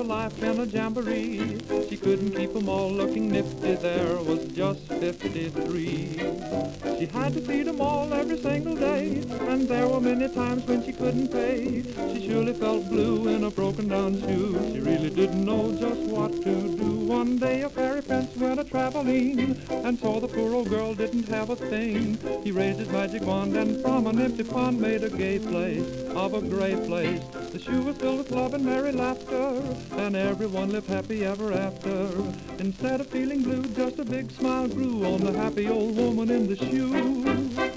life in a jamboree. She couldn't keep 'em all looking nifty, there was just 53. She had to feed 'em all every single day, and there were many times when she couldn't pay. She surely felt blue in a broken down shoe. She really didn't know just what to do. One day a fairy prince went a-traveling and saw the poor old girl didn't have a thing. He raised his magic wand and from an empty pond made a gay place of a gray place. The shoe was filled with love and merry laughter, and everyone lived happy ever after. Instead of feeling blue, just a big smile grew on the happy old woman in the shoe.